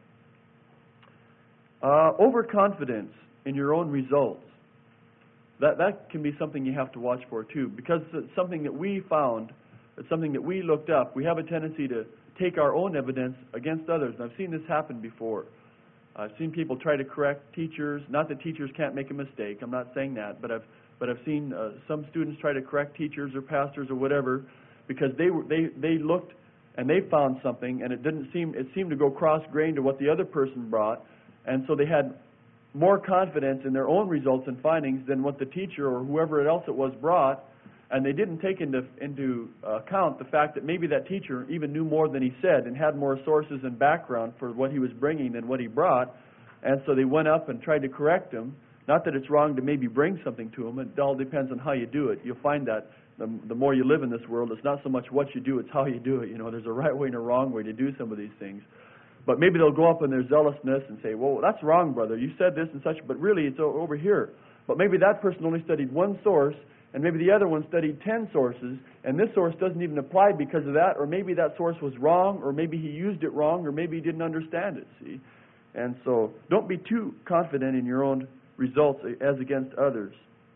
Uh, overconfidence in your own results. That that can be something you have to watch for too, because it's something that we found. It's something that we looked up. We have a tendency to take our own evidence against others. And I've seen this happen before. I've seen people try to correct teachers. Not that teachers can't make a mistake. I'm not saying that. But I've but I've seen uh, some students try to correct teachers or pastors or whatever because they were they they looked and they found something and it didn't seem it seemed to go cross-grained to what the other person brought, and so they had more confidence in their own results and findings than what the teacher or whoever else it was brought. And they didn't take into into account the fact that maybe that teacher even knew more than he said and had more sources and background for what he was bringing than what he brought. And so they went up and tried to correct him. Not that it's wrong to maybe bring something to him. It all depends on how you do it. You'll find that the, the more you live in this world, it's not so much what you do, it's how you do it. You know, there's a right way and a wrong way to do some of these things. But maybe they'll go up in their zealousness and say, well, that's wrong, brother. You said this and such, but really it's over here. But maybe that person only studied one source, and maybe the other one studied ten sources, and this source doesn't even apply because of that, or maybe that source was wrong, or maybe he used it wrong, or maybe he didn't understand it, see? And so don't be too confident in your own results as against others.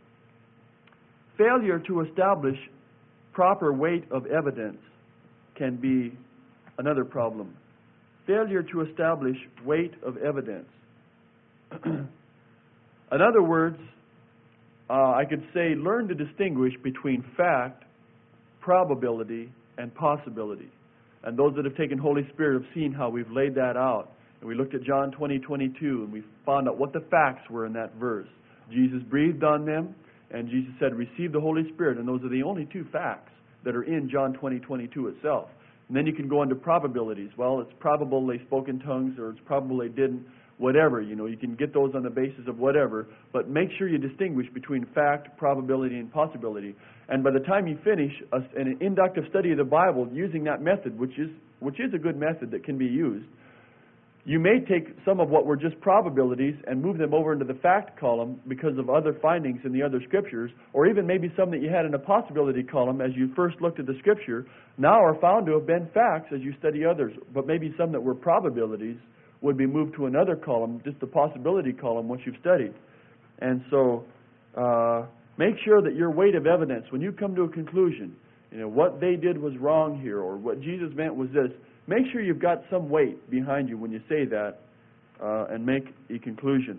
Failure to establish proper weight of evidence can be another problem. Failure to establish weight of evidence. In other words, Uh, I could say learn to distinguish between fact, probability, and possibility. And those that have taken Holy Spirit have seen how we've laid that out. And we looked at John twenty, twenty-two, and we found out what the facts were in that verse. Jesus breathed on them, and Jesus said, receive the Holy Spirit. And those are the only two facts that are in John twenty, twenty-two itself. And then you can go into probabilities. Well, it's probable they spoke in tongues, or it's probable they didn't. Whatever, you know, you can get those on the basis of whatever, but make sure you distinguish between fact, probability, and possibility. And by the time you finish a, an inductive study of the Bible using that method, which is which is a good method that can be used, you may take some of what were just probabilities and move them over into the fact column because of other findings in the other scriptures, or even maybe some that you had in a possibility column as you first looked at the scripture now are found to have been facts as you study others, but maybe some that were probabilities would be moved to another column, just the possibility column, once you've studied. And so uh, make sure that your weight of evidence, when you come to a conclusion, you know, what they did was wrong here, or what Jesus meant was this, make sure you've got some weight behind you when you say that uh, and make a conclusion.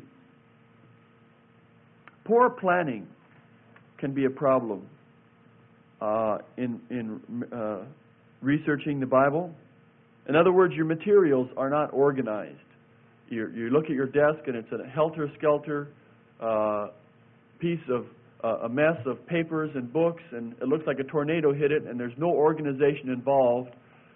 Poor planning can be a problem uh, in, in uh, researching the Bible. In other words, your materials are not organized. You, you look at your desk and it's a helter-skelter uh, piece of uh, a mess of papers and books, and it looks like a tornado hit it, and there's no organization involved.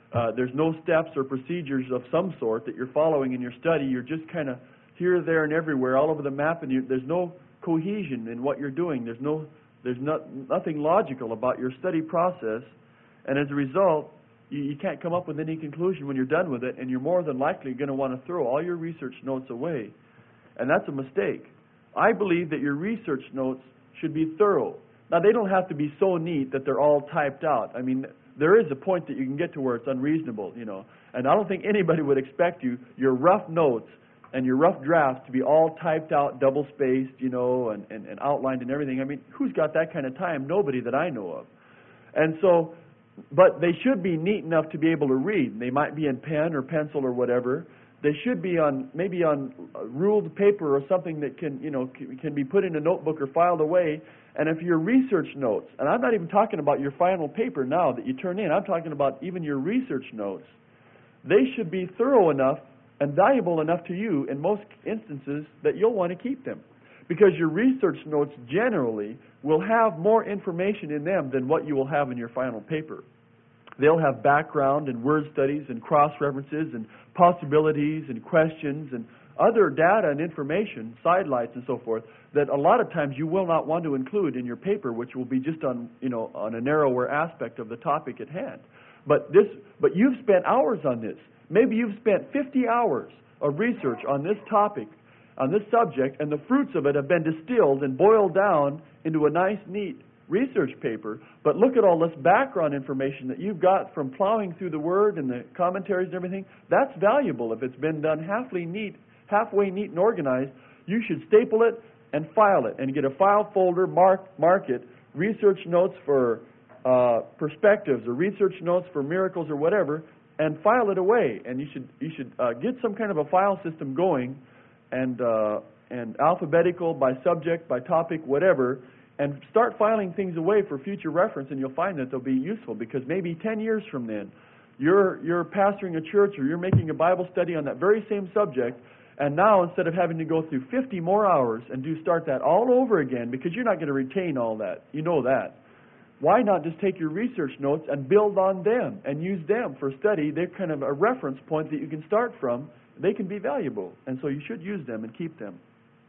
Uh, there's no steps or procedures of some sort that you're following in your study. You're just kind of here, there, and everywhere, all over the map, and you, there's no cohesion in what you're doing. There's no, there's not, nothing logical about your study process, and as a result, you, you can't come up with any conclusion when you're done with it, and you're more than likely going to want to throw all your research notes away, and that's a mistake. I believe that your research notes should be thorough. Now, they don't have to be so neat that they're all typed out. I mean, there is a point that you can get to where it's unreasonable, you know. And I don't think anybody would expect you, your rough notes and your rough drafts to be all typed out, double-spaced, you know, and, and, and outlined and everything. I mean, who's got that kind of time? Nobody that I know of. And so, but they should be neat enough to be able to read. They might be in pen or pencil or whatever. They should be on, maybe on ruled paper or something that can, you know, can be put in a notebook or filed away. And if your research notes, and I'm not even talking about your final paper now that you turn in, I'm talking about even your research notes, they should be thorough enough and valuable enough to you in most instances that you'll want to keep them. Because your research notes generally will have more information in them than what you will have in your final paper. They'll have background and word studies and cross-references and possibilities and questions and other data and information, sidelights and so forth, that a lot of times you will not want to include in your paper, which will be just on, you know, on a narrower aspect of the topic at hand. But this, but you've spent hours on this. Maybe you've spent fifty hours of research on this topic, on this subject, and the fruits of it have been distilled and boiled down into a nice, neat research paper. But look at all this background information that you've got from plowing through the Word and the commentaries and everything. That's valuable if it's been done halfway neat, halfway neat and organized. You should staple it and file it and get a file folder, mark, mark it, research notes for uh, perspectives or research notes for miracles or whatever, and file it away. And you should you should uh, get some kind of a file system going, and uh, and alphabetical by subject, by topic, whatever, and start filing things away for future reference, and you'll find that they'll be useful, because maybe ten years from then, you're you're pastoring a church or you're making a Bible study on that very same subject, and now instead of having to go through fifty more hours and do start that all over again, because you're not going to retain all that, you know that. Why not just take your research notes and build on them and use them for study? They're kind of a reference point that you can start from. They can be valuable, and so you should use them and keep them.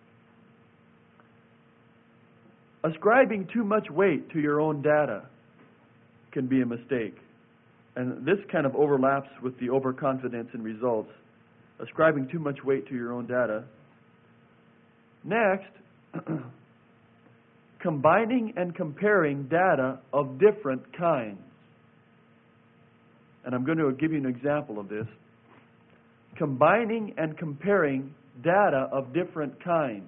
Ascribing too much weight to your own data can be a mistake. And this kind of overlaps with the overconfidence in results. Ascribing too much weight to your own data. Next, combining and comparing data of different kinds. And I'm going to give you an example of this. Combining and comparing data of different kinds.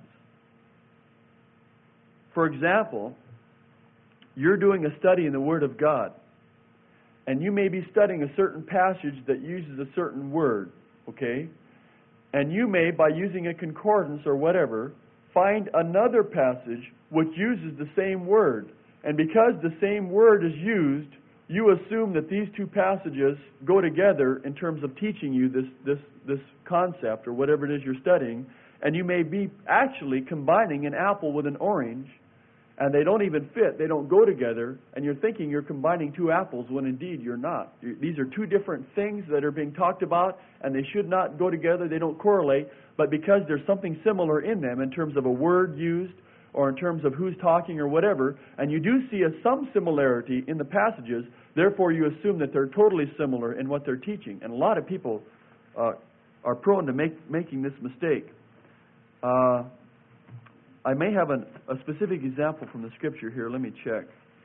For example, you're doing a study in the Word of God, and you may be studying a certain passage that uses a certain word, okay? And you may, by using a concordance or whatever, find another passage which uses the same word. And because the same word is used, you assume that these two passages go together in terms of teaching you this, this, this concept or whatever it is you're studying. And you may be actually combining an apple with an orange, and they don't even fit, they don't go together, and you're thinking you're combining two apples when indeed you're not. These are two different things that are being talked about, and they should not go together, they don't correlate, but because there's something similar in them in terms of a word used, or in terms of who's talking or whatever, and you do see a, some similarity in the passages, therefore you assume that they're totally similar in what they're teaching. And a lot of people uh, are prone to make, making this mistake. Uh, I may have an, a specific example from the Scripture here. Let me check.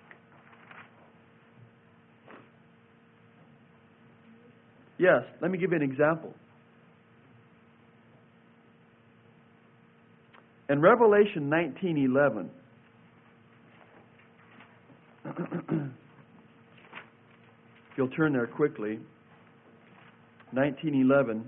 Yes, let me give you an example. In Revelation nineteen eleven, if you'll turn there quickly, nineteen eleven,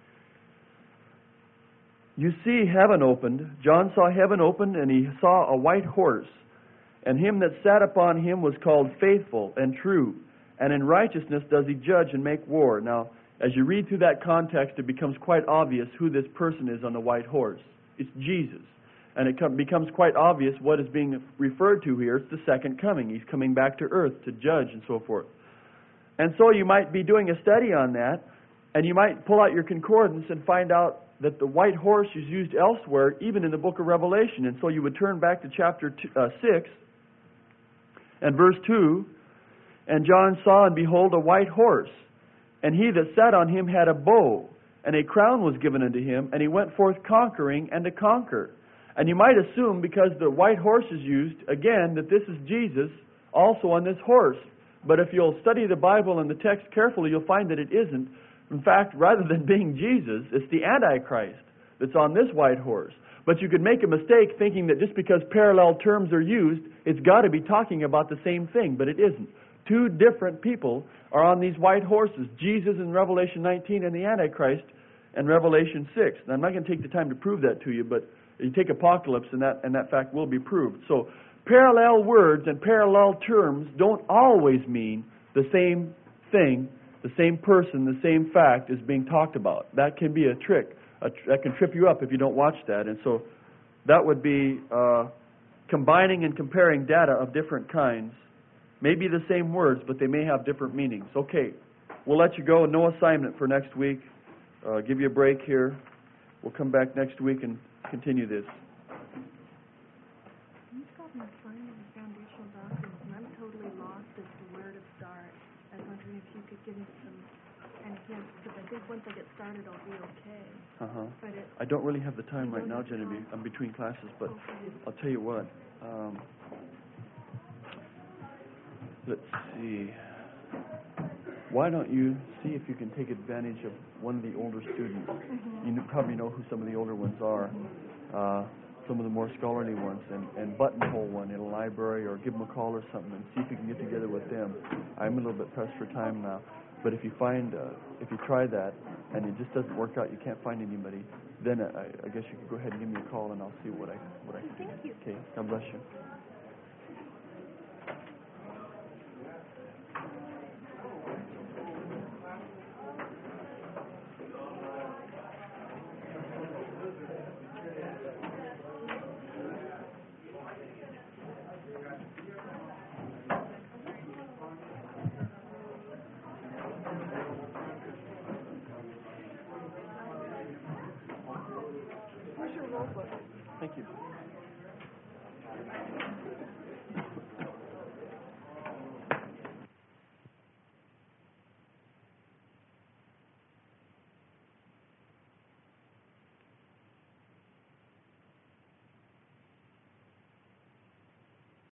you see heaven opened. John saw heaven opened, and he saw a white horse. And him that sat upon him was called Faithful and True. And in righteousness does he judge and make war. Now, as you read through that context, it becomes quite obvious who this person is on the white horse. It's Jesus. And it com- becomes quite obvious what is being referred to here. It's the second coming. He's coming back to earth to judge and so forth. And so you might be doing a study on that, and you might pull out your concordance and find out that the white horse is used elsewhere, even in the book of Revelation. And so you would turn back to chapter two, uh, six and verse two, and John saw, and behold, a white horse, and he that sat on him had a bow, and a crown was given unto him, and he went forth conquering and to conquer. And you might assume, because the white horse is used, again, that this is Jesus also on this horse. But if you'll study the Bible and the text carefully, you'll find that it isn't. In fact, rather than being Jesus, it's the Antichrist that's on this white horse. But you could make a mistake thinking that just because parallel terms are used, it's got to be talking about the same thing, but it isn't. Two different people are on these white horses, Jesus in Revelation nineteen and the Antichrist in Revelation six. Now, I'm not going to take the time to prove that to you, but you take Apocalypse and that, and that fact will be proved. So parallel words and parallel terms don't always mean the same thing, the same person, the same fact is being talked about. That can be a trick. A tr- that can trip you up if you don't watch that. And so that would be uh, combining and comparing data of different kinds. Maybe the same words, but they may have different meanings. Okay, we'll let you go. No assignment for next week. Uh, give you a break here. We'll come back next week and continue this. You've got an assignment in foundational doctrines, and I'm totally lost as to where to start. I was wondering if you could give me some kind of hints, because I think once I get started, I'll be okay. Uh-huh. But it, I don't really have the time You right don't now, have Genevieve. time. I'm between classes, but Okay. I'll tell you what. Um, let's see. Why don't you see if you can take advantage of one of the older students? Mm-hmm. You kn- probably know who some of the older ones are. Uh, some of the more scholarly ones, and, and buttonhole one in a library, or give them a call or something, and see if you can get together with them. I'm a little bit pressed for time now, but if you find, uh, if you try that, and it just doesn't work out, you can't find anybody, then I, I guess you could go ahead and give me a call, and I'll see what I what I can do. Thank you. Okay, God bless you.